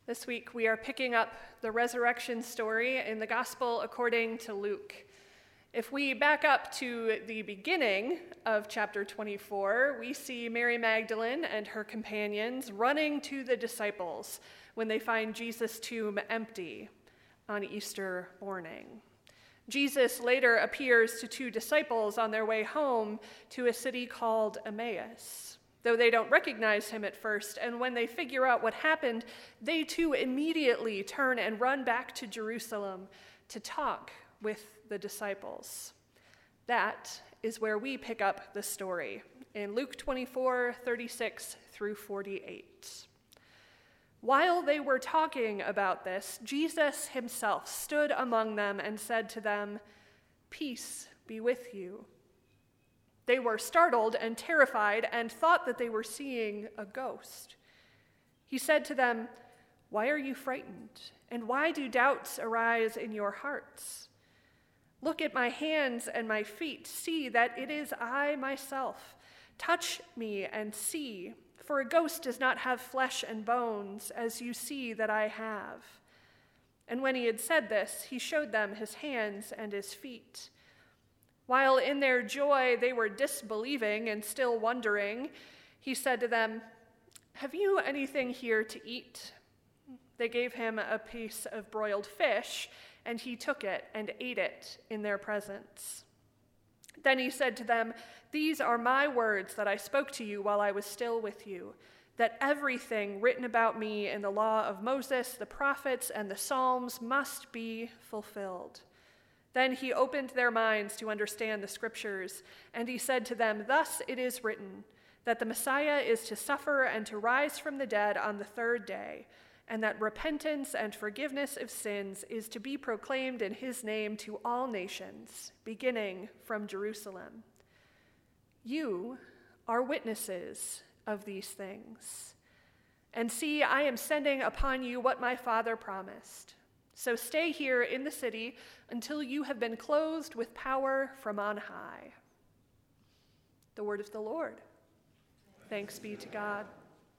This week we are picking up the resurrection story in the Gospel according to Luke. If we back up to the beginning of chapter 24, we see Mary Magdalene and her companions running to the disciples when they find Jesus' tomb empty on Easter morning. Jesus later appears to two disciples on their way home to a city called Emmaus. Though they don't recognize him at first, and when they figure out what happened, they too immediately turn and run back to Jerusalem to talk with the disciples. That is where we pick up the story, in Luke 24:36 through 48. While they were talking about this, Jesus himself stood among them and said to them, "Peace be with you." They were startled and terrified and thought that they were seeing a ghost. He said to them, "Why are you frightened? And why do doubts arise in your hearts? Look at my hands and my feet. See that it is I myself. Touch me and see, for a ghost does not have flesh and bones, as you see that I have." And when he had said this, he showed them his hands and his feet. While in their joy they were disbelieving and still wondering, he said to them, "Have you anything here to eat?" They gave him a piece of broiled fish, and he took it and ate it in their presence. Then he said to them, "These are my words that I spoke to you while I was still with you, that everything written about me in the law of Moses, the prophets, and the Psalms must be fulfilled." Then he opened their minds to understand the scriptures, and he said to them, "Thus it is written, that the Messiah is to suffer and to rise from the dead on the third day, and that repentance and forgiveness of sins is to be proclaimed in his name to all nations, beginning from Jerusalem. You are witnesses of these things. And see, I am sending upon you what my Father promised. So stay here in the city until you have been clothed with power from on high." The word of the Lord. Thanks be to God.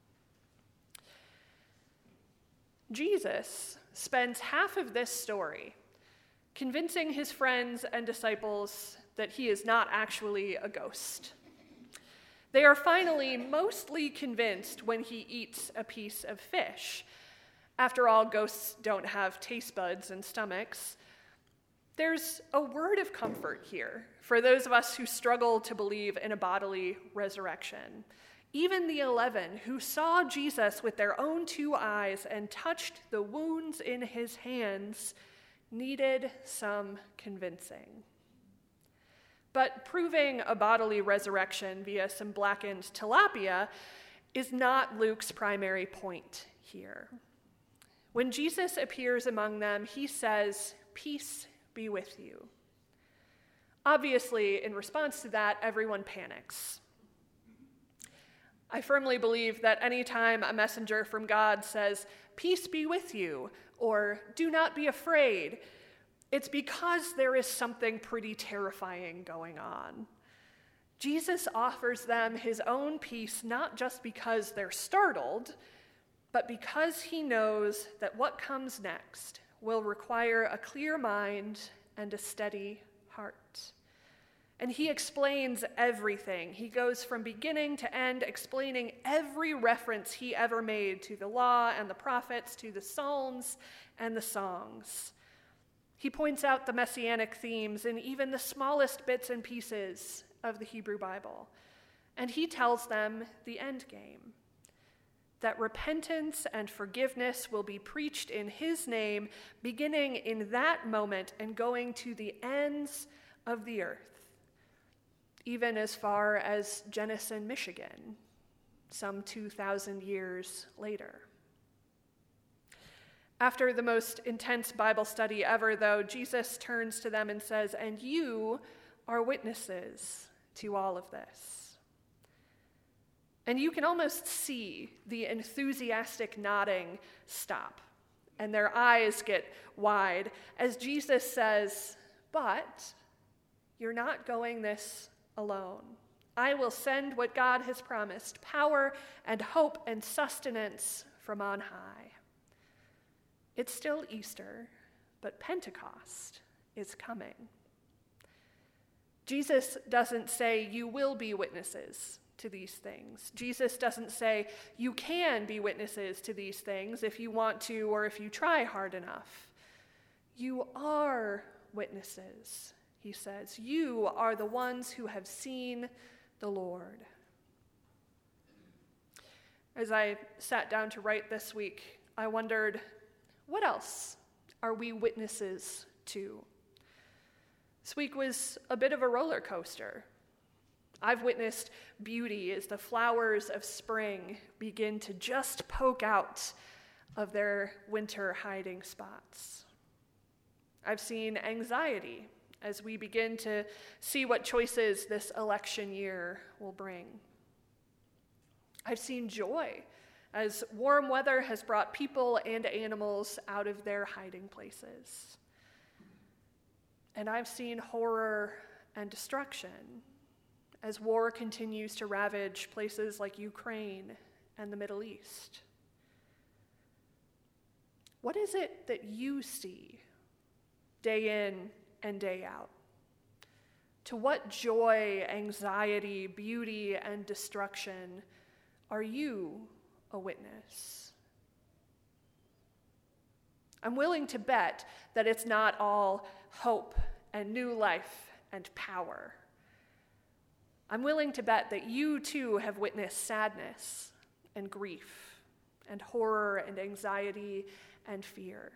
Jesus spends half of this story convincing his friends and disciples that he is not actually a ghost. They are finally mostly convinced when he eats a piece of fish. After all, ghosts don't have taste buds and stomachs. There's a word of comfort here for those of us who struggle to believe in a bodily resurrection. Even the 11 who saw Jesus with their own two eyes and touched the wounds in his hands needed some convincing. But proving a bodily resurrection via some blackened tilapia is not Luke's primary point here. When Jesus appears among them, he says, "Peace be with you." Obviously, in response to that, everyone panics. I firmly believe that any time a messenger from God says, "Peace be with you," or "Do not be afraid," it's because there is something pretty terrifying going on. Jesus offers them his own peace not just because they're startled, but because he knows that what comes next will require a clear mind and a steady heart. And he explains everything. He goes from beginning to end, explaining every reference he ever made to the law and the prophets, to the Psalms and the songs. He points out the messianic themes in even the smallest bits and pieces of the Hebrew Bible. And he tells them the end game, that repentance and forgiveness will be preached in his name, beginning in that moment and going to the ends of the earth, even as far as Jenison, Michigan, some 2,000 years later. After the most intense Bible study ever, though, Jesus turns to them and says, "And you are witnesses to all of this." And you can almost see the enthusiastic nodding stop, and their eyes get wide as Jesus says, "But you're not going this alone. I will send what God has promised, power and hope and sustenance from on high." It's still Easter, but Pentecost is coming. Jesus doesn't say you will be witnesses to these things. Jesus doesn't say you can be witnesses to these things if you want to or if you try hard enough. You are witnesses, he says. You are the ones who have seen the Lord. As I sat down to write this week, I wondered, what else are we witnesses to? This week was a bit of a roller coaster. I've witnessed beauty as the flowers of spring begin to just poke out of their winter hiding spots. I've seen anxiety as we begin to see what choices this election year will bring. I've seen joy as warm weather has brought people and animals out of their hiding places. And I've seen horror and destruction as war continues to ravage places like Ukraine and the Middle East. What is it that you see day in and day out? To what joy, anxiety, beauty, and destruction are you a witness? I'm willing to bet that it's not all hope and new life and power. I'm willing to bet that you too have witnessed sadness and grief and horror and anxiety and fear.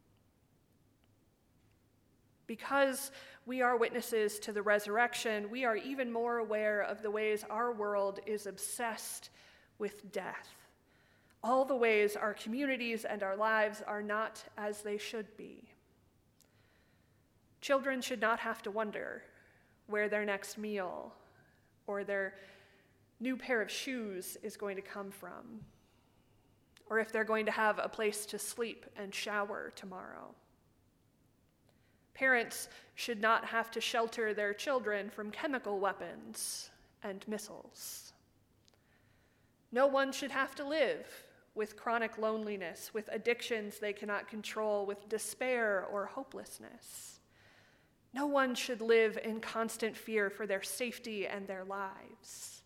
Because we are witnesses to the resurrection, we are even more aware of the ways our world is obsessed with death. All the ways our communities and our lives are not as they should be. Children should not have to wonder where their next meal or their new pair of shoes is going to come from, or if they're going to have a place to sleep and shower tomorrow. Parents should not have to shelter their children from chemical weapons and missiles. No one should have to live with chronic loneliness, with addictions they cannot control, with despair or hopelessness. No one should live in constant fear for their safety and their lives.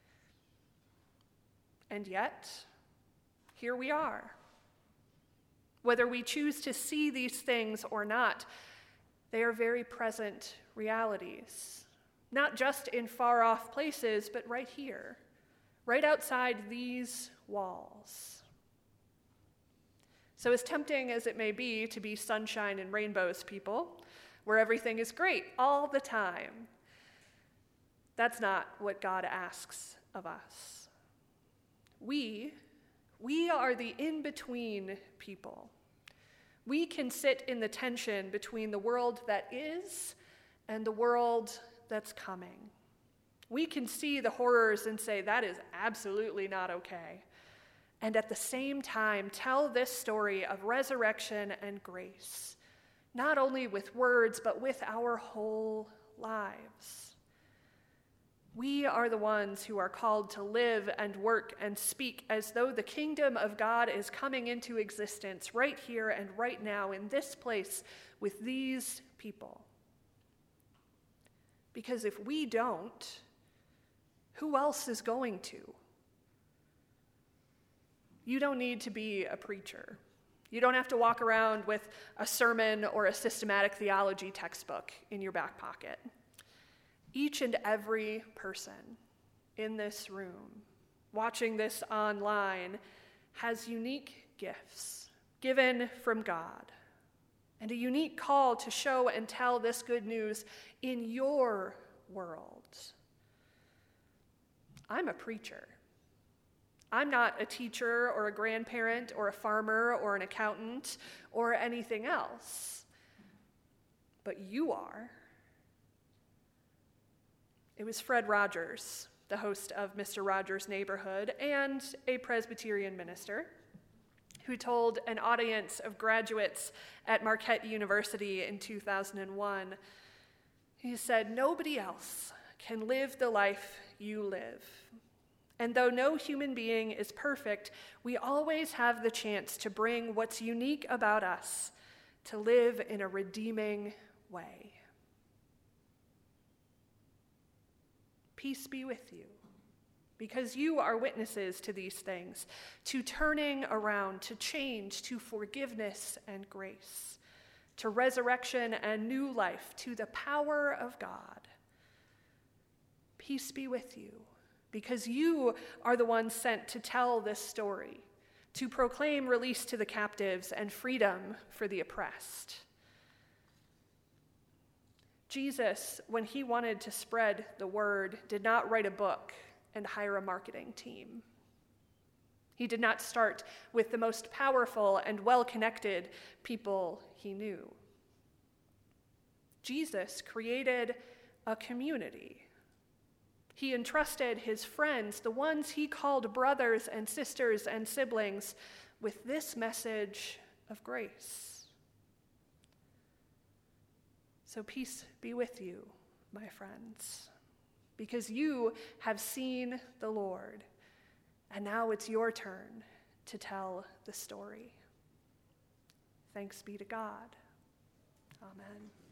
And yet, here we are. Whether we choose to see these things or not, they are very present realities, not just in far-off places, but right here, right outside these walls. So as tempting as it may be to be sunshine and rainbows people, where everything is great all the time, that's not what God asks of us. We are the in-between people. We can sit in the tension between the world that is and the world that's coming. We can see the horrors and say, that is absolutely not okay. And at the same time, tell this story of resurrection and grace, not only with words, but with our whole lives. We are the ones who are called to live and work and speak as though the kingdom of God is coming into existence right here and right now in this place with these people. Because if we don't, who else is going to? You don't need to be a preacher. You don't have to walk around with a sermon or a systematic theology textbook in your back pocket. Each and every person in this room, watching this online, has unique gifts given from God and a unique call to show and tell this good news in your world. I'm a preacher. I'm not a teacher or a grandparent or a farmer or an accountant or anything else, but you are. It was Fred Rogers, the host of Mr. Rogers' Neighborhood and a Presbyterian minister, who told an audience of graduates at Marquette University in 2001, he said, "Nobody else can live the life you live. And though no human being is perfect, we always have the chance to bring what's unique about us to live in a redeeming way. Peace be with you, because you are witnesses to these things, to turning around, to change, to forgiveness and grace, to resurrection and new life, to the power of God. Peace be with you, because you are the ones sent to tell this story, to proclaim release to the captives and freedom for the oppressed. Jesus, when he wanted to spread the word, did not write a book and hire a marketing team. He did not start with the most powerful and well-connected people he knew. Jesus created a community. He entrusted his friends, the ones he called brothers and sisters and siblings, with this message of grace. So peace be with you, my friends, because you have seen the Lord, and now it's your turn to tell the story. Thanks be to God. Amen.